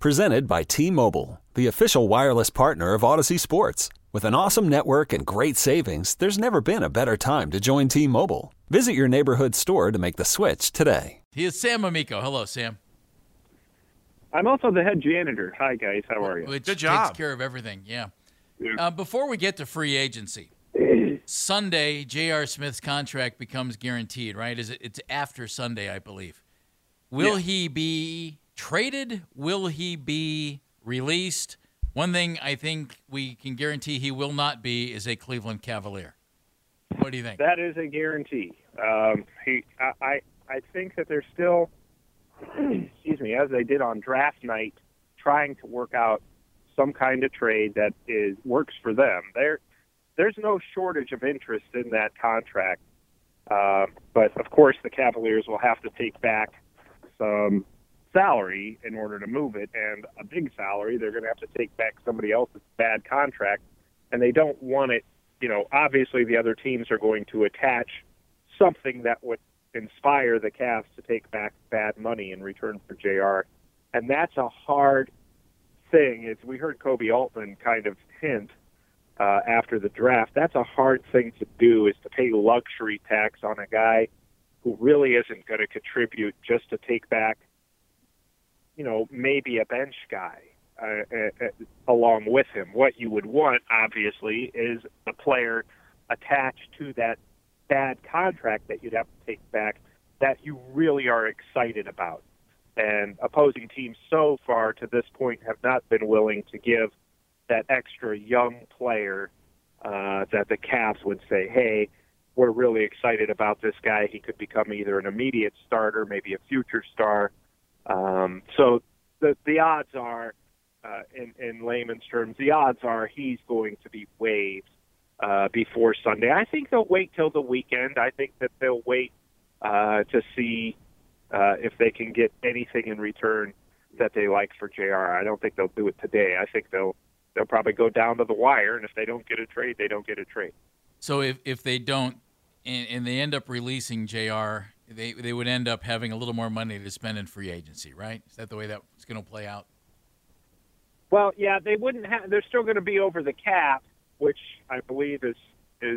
Presented by T-Mobile, the official wireless partner of Odyssey Sports. With an awesome network and great savings, there's never been a better time to join T-Mobile. Visit your neighborhood store to make the switch today. He is Sam Amico. Hello, Sam. I'm also the head janitor. Hi, guys. How are you? Which Good job. takes care of everything, yeah. Yeah. Before we get to free agency, Sunday, J.R. Smith's contract becomes guaranteed, right? It's after Sunday, I believe. Will he be traded? Will he be released? One thing I think we can guarantee he will not be is a Cleveland Cavalier. What do you think? That is a guarantee. I think that they're still, excuse me, as they did on draft night, trying to work out some kind of trade that works for them. There's no shortage of interest in that contract, but of course the Cavaliers will have to take back some salary in order to move it, and a big salary. They're going to have to take back somebody else's bad contract, and they don't want it. Obviously the other teams are going to attach something that would inspire the Cavs to take back bad money in return for JR. And that's a hard thing. We heard Kobe Altman kind of hint after the draft. That's a hard thing to do, is to pay luxury tax on a guy who really isn't going to contribute, just to take back, maybe a bench guy along with him. What you would want, obviously, is a player attached to that bad contract that you'd have to take back that you really are excited about. And opposing teams so far to this point have not been willing to give that extra young player that the Cavs would say, hey, we're really excited about this guy. He could become either an immediate starter, maybe a future star. So the odds are, in layman's terms, the odds are he's going to be waived before Sunday. I think they'll wait till the weekend. I think that they'll wait to see if they can get anything in return that they like for JR. I don't think they'll do it today. I think they'll probably go down to the wire, and if they don't get a trade, they don't get a trade. So if they don't, and they end up releasing JR, they would end up having a little more money to spend in free agency, right? Is that the way that's going to play out? Well, yeah, they wouldn't have. They're still going to be over the cap, which I believe is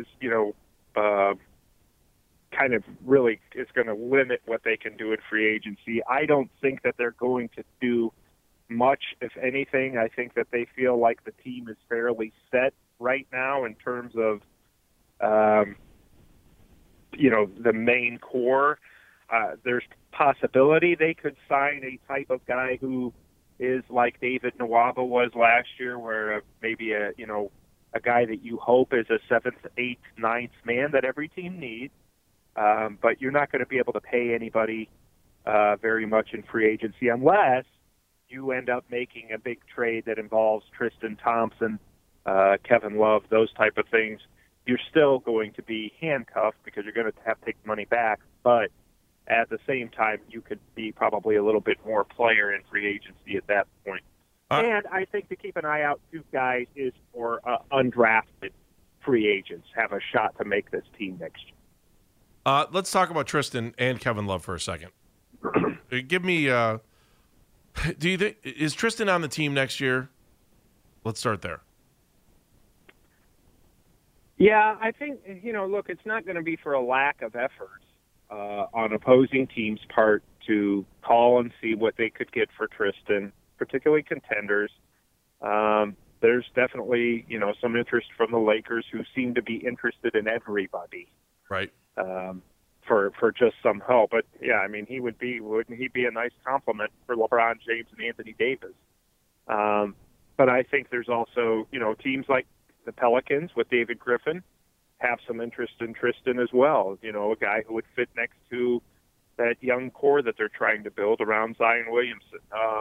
kind of really is going to limit what they can do in free agency. I don't think that they're going to do much, if anything. I think that they feel like the team is fairly set right now in terms of, the main core. There's possibility they could sign a type of guy who is like David Nwaba was last year, where maybe a guy that you hope is a 7th, 8th, 9th man that every team needs. But you're not going to be able to pay anybody very much in free agency unless you end up making a big trade that involves Tristan Thompson, Kevin Love, those type of things. You're still going to be handcuffed because you're going to have to take money back. But at the same time, you could be probably a little bit more player in free agency at that point. And I think to keep an eye out, two guys, is for undrafted free agents have a shot to make this team next year. Let's talk about Tristan and Kevin Love for a second. Give me, do you think, is Tristan on the team next year? Let's start there. Yeah, I think, look, it's not going to be for a lack of effort on opposing teams' part to call and see what they could get for Tristan, particularly contenders. There's definitely, some interest from the Lakers, who seem to be interested in everybody. Right. For just some help. But yeah, I mean, wouldn't he be a nice compliment for LeBron James and Anthony Davis? But I think there's also, teams like the Pelicans with David Griffin have some interest in Tristan as well. A guy who would fit next to that young core that they're trying to build around Zion Williamson.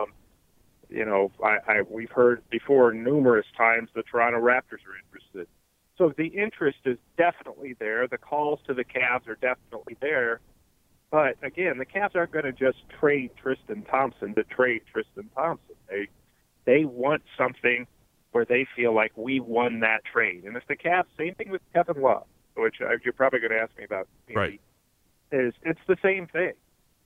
We've heard before numerous times the Toronto Raptors are interested. So the interest is definitely there. The calls to the Cavs are definitely there. But again, the Cavs aren't going to just trade Tristan Thompson to trade Tristan Thompson. They want something where they feel like we won that trade. And if the Cavs, same thing with Kevin Love, which you're probably going to ask me about, right, it's the same thing.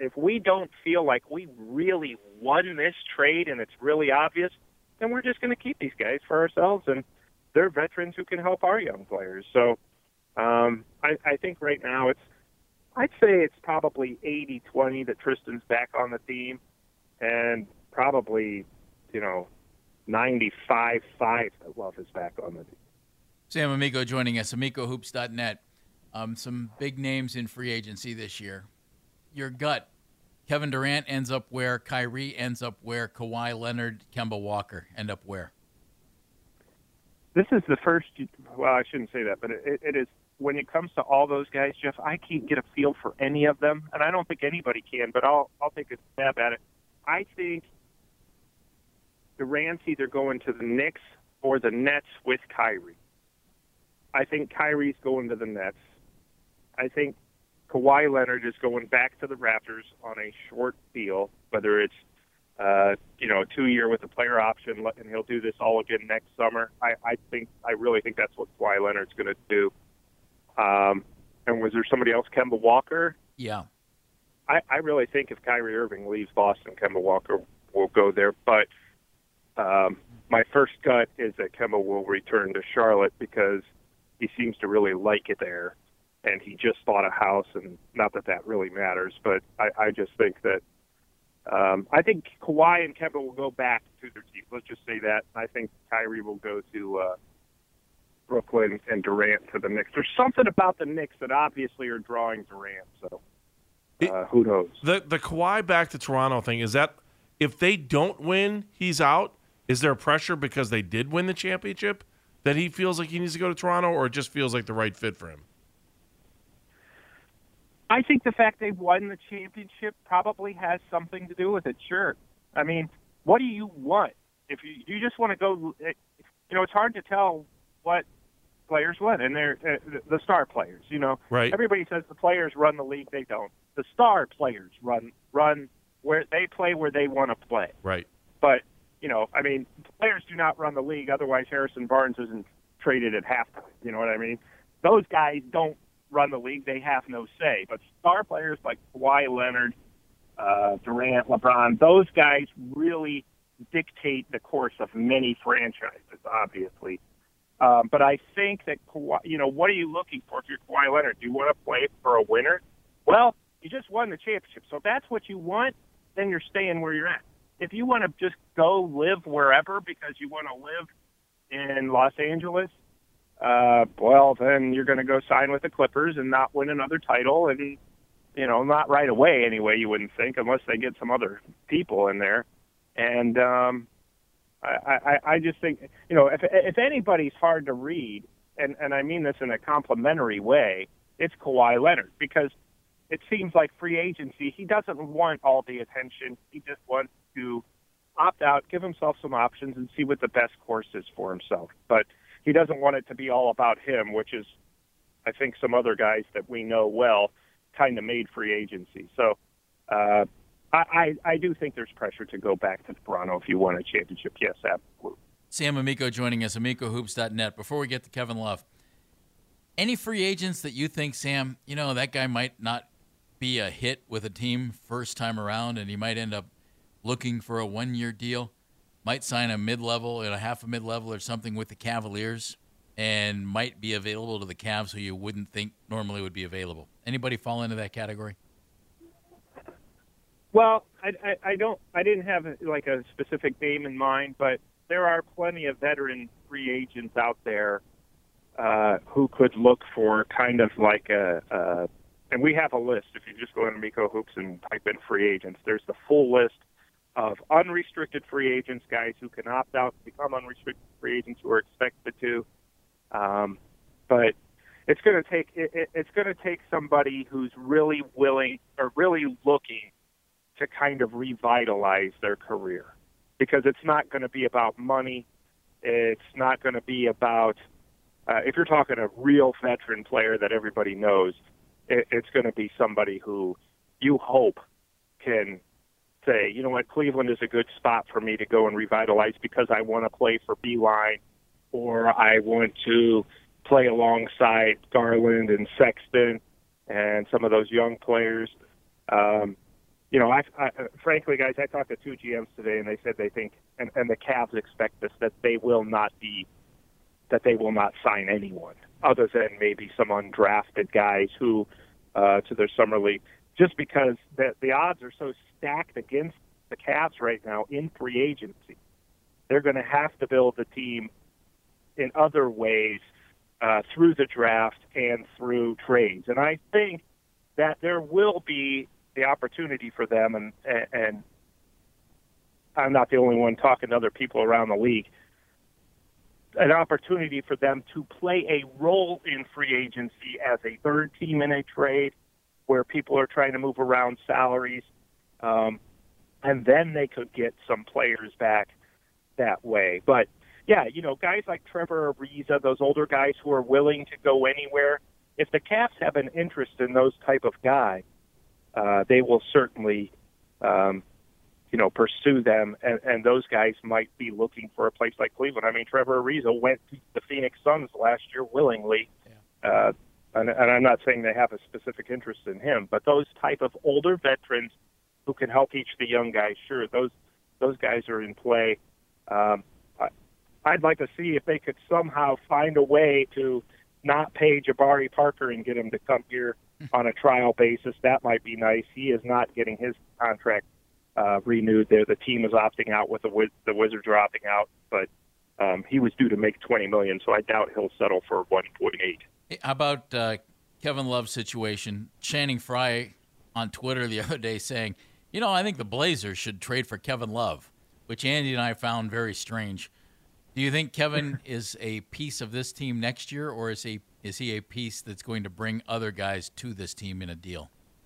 if we don't feel like we really won this trade and it's really obvious, then we're just going to keep these guys for ourselves, and they're veterans who can help our young players. So I think right now I'd say it's probably 80-20 that Tristan's back on the team, and probably, 95-5 that Love is back on the team. Sam Amico joining us, AmicoHoops.net. Some big names in free agency this year. Your gut, Kevin Durant ends up where? Kyrie ends up where? Kawhi Leonard, Kemba Walker end up where? This is the first, well, I shouldn't say that, but it is, when it comes to all those guys, Jeff, I can't get a feel for any of them, and I don't think anybody can, but I'll take a stab at it. I think Durant's either going to the Knicks or the Nets with Kyrie. I think Kyrie's going to the Nets. I think Kawhi Leonard is going back to the Raptors on a short deal, whether it's a 2-year with a player option, and he'll do this all again next summer. I really think that's what Kawhi Leonard's going to do. And was there somebody else, Kemba Walker? Yeah. I really think if Kyrie Irving leaves Boston, Kemba Walker will go there. But my first gut is that Kemba will return to Charlotte because he seems to really like it there. And he just bought a house, and not that that really matters, but I just think that I think Kawhi and Kemba will go back to their teams. Let's just say that. I think Kyrie will go to Brooklyn and Durant to the Knicks. There's something about the Knicks that obviously are drawing Durant, so who knows? The Kawhi back to Toronto thing, is that if they don't win, he's out? Is there pressure because they did win the championship that he feels like he needs to go to Toronto, or it just feels like the right fit for him? I think the fact they've won the championship probably has something to do with it, sure. I mean, what do you want? If you just want to go, it's hard to tell what players want, and they're the star players, Right. Everybody says the players run the league. They don't. The star players run where they play where they want to play. Right. But, players do not run the league. Otherwise, Harrison Barnes isn't traded at halftime. You know what I mean? Those guys don't run the league. They have no say. But star players like Kawhi Leonard, Durant, LeBron, those guys really dictate the course of many franchises, obviously. But I think that Kawhi, what are you looking for if you're Kawhi Leonard? Do you want to play for a winner? Well, you just won the championship. So if that's what you want, then you're staying where you're at. If you want to just go live wherever because you want to live in Los Angeles, well, then you're going to go sign with the Clippers and not win another title. And, not right away anyway, you wouldn't think, unless they get some other people in there. And I just think, if anybody's hard to read, and I mean this in a complimentary way, it's Kawhi Leonard, because it seems like free agency, he doesn't want all the attention. He just wants to opt out, give himself some options, and see what the best course is for himself. But he doesn't want it to be all about him, which is, I think, some other guys that we know well kind of made free agency. So I do think there's pressure to go back to Toronto if you won a championship. Yes, absolutely. Sam Amico joining us, AmicoHoops.net. Before we get to Kevin Love, any free agents that you think, Sam, that guy might not be a hit with a team first time around, and he might end up looking for a 1-year deal, might sign a mid-level and a half a mid-level or something with the Cavaliers, and might be available to the Cavs who you wouldn't think normally would be available. Anybody fall into that category? Well, I didn't have like a specific name in mind, but there are plenty of veteran free agents out there who could look for kind of like and we have a list. If you just go into Amico Hoops and type in free agents, there's the full list of unrestricted free agents, guys who can opt out and become unrestricted free agents who are expected to. But it's going to take somebody who's really willing or really looking to kind of revitalize their career, because it's not going to be about money. It's not going to be about if you're talking a real veteran player that everybody knows, it's going to be somebody who you hope can say, you know what, Cleveland is a good spot for me to go and revitalize because I want to play for Beeline, or I want to play alongside Garland and Sexton and some of those young players. Frankly, guys, I talked to two GMs today, and they said they think, and the Cavs expect this, that they will not sign anyone other than maybe some undrafted guys who to their summer league, just because the odds are so stacked against the Cavs right now in free agency. They're going to have to build the team in other ways through the draft and through trades, and I think that there will be the opportunity for them, and I'm not the only one talking to other people around the league, an opportunity for them to play a role in free agency as a third team in a trade where people are trying to move around salaries, and then they could get some players back that way. But, yeah, guys like Trevor Ariza, those older guys who are willing to go anywhere, if the Cavs have an interest in those type of guys, they will certainly, pursue them, and those guys might be looking for a place like Cleveland. I mean, Trevor Ariza went to the Phoenix Suns last year willingly, and I'm not saying they have a specific interest in him, but those type of older veterans who can help teach the young guys, sure, those guys are in play. I'd like to see if they could somehow find a way to not pay Jabari Parker and get him to come here on a trial basis. That might be nice. He is not getting his contract renewed there. The team is opting out with the Wizards are opting out, but he was due to make $20 million, so I doubt he'll settle for 1.8. How about Kevin Love's situation? Channing Frye on Twitter the other day saying, I think the Blazers should trade for Kevin Love, which Andy and I found very strange. Do you think Kevin is a piece of this team next year, or is he a piece that's going to bring other guys to this team in a deal?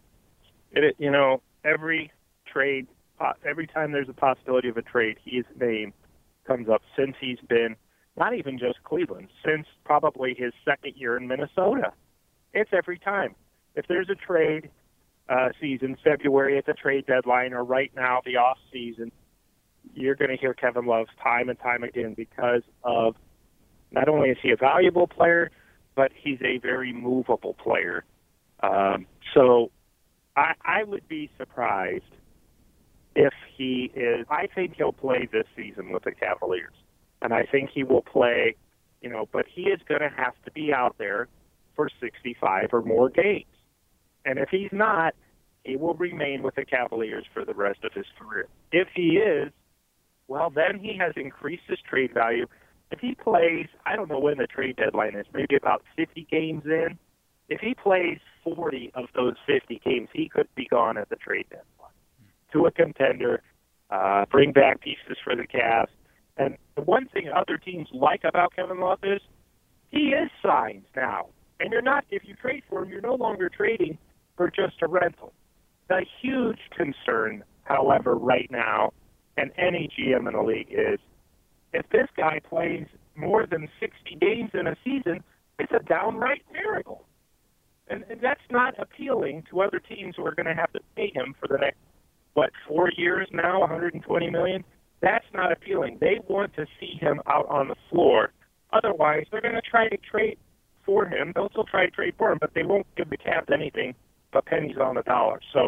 Every trade, every time there's a possibility of a trade, his name comes up since he's been, not even just Cleveland, since probably his second year in Minnesota. It's every time. If there's a trade season, February at the trade deadline, or right now, the off season, you're going to hear Kevin Love time and time again because of not only is he a valuable player, but he's a very movable player. So I would be surprised if he is. I think he'll play this season with the Cavaliers, and I think he will play, but he is going to have to be out there for 65 or more games. And if he's not, he will remain with the Cavaliers for the rest of his career. If he is, well, then he has increased his trade value. If he plays, I don't know when the trade deadline is, maybe about 50 games in. If he plays 40 of those 50 games, he could be gone at the trade deadline to a contender, bring back pieces for the Cavs. And the one thing other teams like about Kevin Love is he is signed now. And if you trade for him, you're no longer trading for just a rental. The huge concern, however, right now, and any GM in the league is, if this guy plays more than 60 games in a season, it's a downright miracle. And that's not appealing to other teams who are going to have to pay him for the next, 4 years now, $120 million? That's not appealing. They want to see him out on the floor. Otherwise, they're going to try to trade for him. They'll still try to trade for him, but they won't give the Cavs anything but pennies on the dollar. So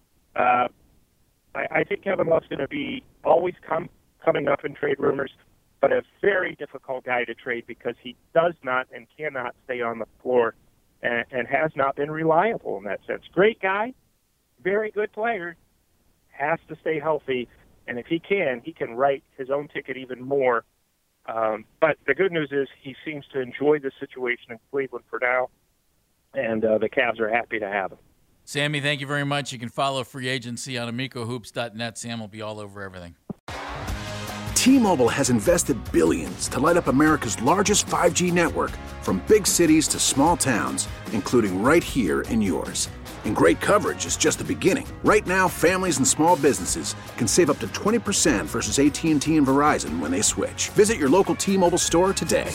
I think Kevin Love's going to be always coming up in trade rumors, but a very difficult guy to trade because he does not and cannot stay on the floor and has not been reliable in that sense. Great guy, very good player, has to stay healthy, and if he can write his own ticket even more. But the good news is he seems to enjoy the situation in Cleveland for now, and the Cavs are happy to have him. Sammy, thank you very much. You can follow Free Agency on AmicoHoops.net. Sam will be all over everything. T-Mobile has invested billions to light up America's largest 5G network, from big cities to small towns, including right here in yours. And great coverage is just the beginning. Right now, families and small businesses can save up to 20% versus AT&T and Verizon when they switch. Visit your local T-Mobile store today.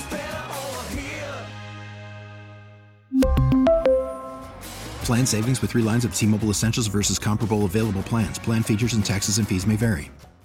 Plan savings with 3 lines of T-Mobile Essentials versus comparable available plans. Plan features and taxes and fees may vary.